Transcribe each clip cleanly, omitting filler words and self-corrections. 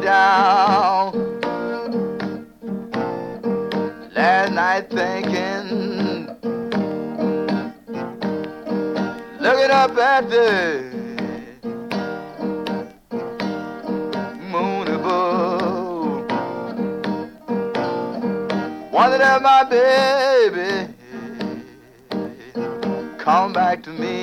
down last night thinking, looking up at the moon above, wondered if my baby come back to me.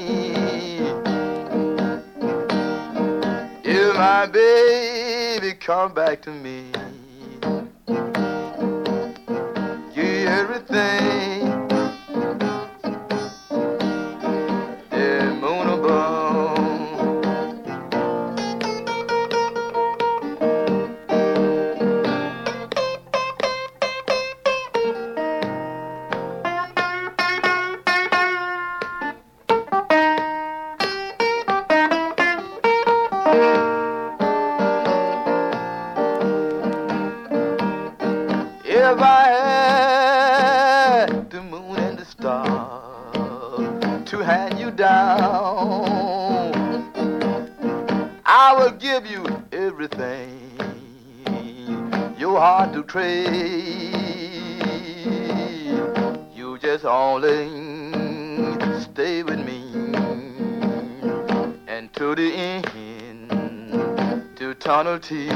If my baby come back to me, give you everything, the moon above. If I had the moon and the stars to hand you down, I will give you everything, your heart to trade. You just only stay with me and to the end, to eternity.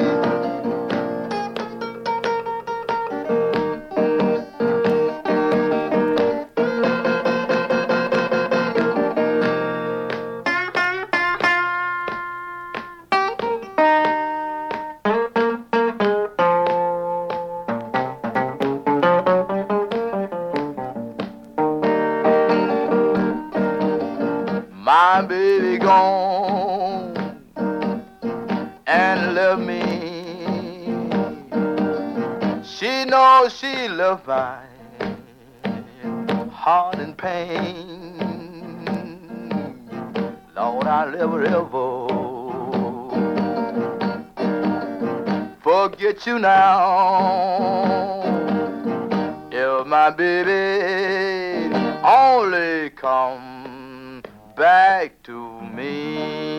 My baby gone and left me. She knows she loved my heart in pain. Lord, I'll never ever forget you now. If my baby only come back to me.